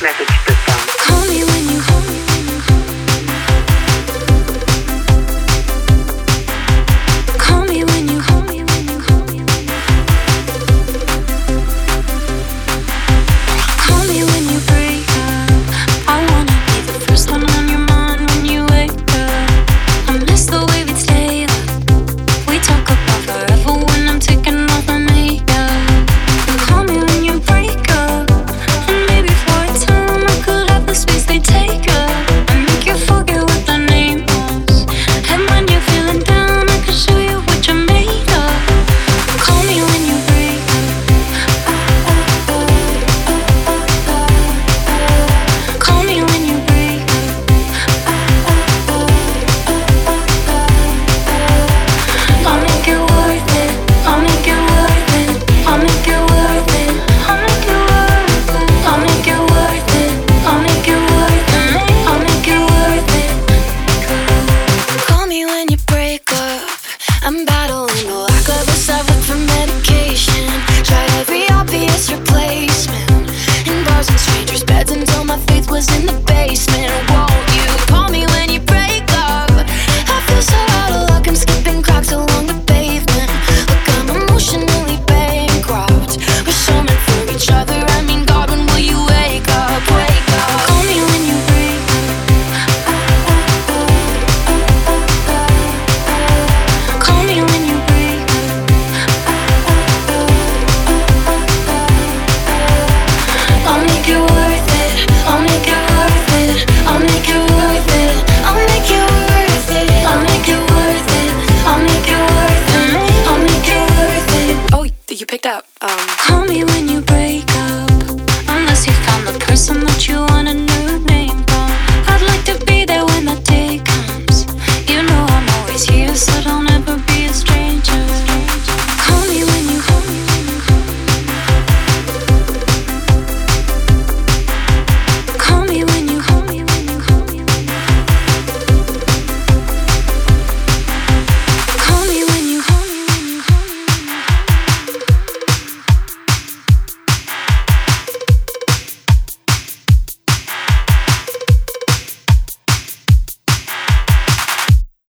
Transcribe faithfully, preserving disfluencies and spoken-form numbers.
message system. Call me when you call me when you call me. Call me when you call me when you call me when you call me when you break up. I wanna be the first one on your mind when you wake up. I miss the way we stay up. We talk about forever when I'm taking off my makeup. You call me when you break up, and maybe for a time I could have the space they take up. I make you forget what the name was, and when you're feeling down, I can show you what you're made of. Call me when you break up. Call me when you break up. I'll make it worth it. I'll make it worth it. I'll make it worth it. I'll make it worth it. I'll make it worth it. I'll make it worth it. I'll make it worth it. Call me when you break up. I'm battling the lack of a seven for medication. Tried every obvious replacement in bars and strangers' beds until my faith was in the basement. Won't you call me when you break up? I feel so out of luck, I'm skipping cracks along the pavement. Look, I'm emotionally bankrupt. We're so meant for each other. I mean, God, when will you wake up? Wake up. Call me when you break up. Call me when you break up. I'll make it worth it. I'll make it worth it. I'll make it worth it. I'll make it worth it. I'll make it worth it. I'll make it worth it. I'll make it worth it. Oh, you picked up. Um. Call me when you break up, unless you found the person that you wanna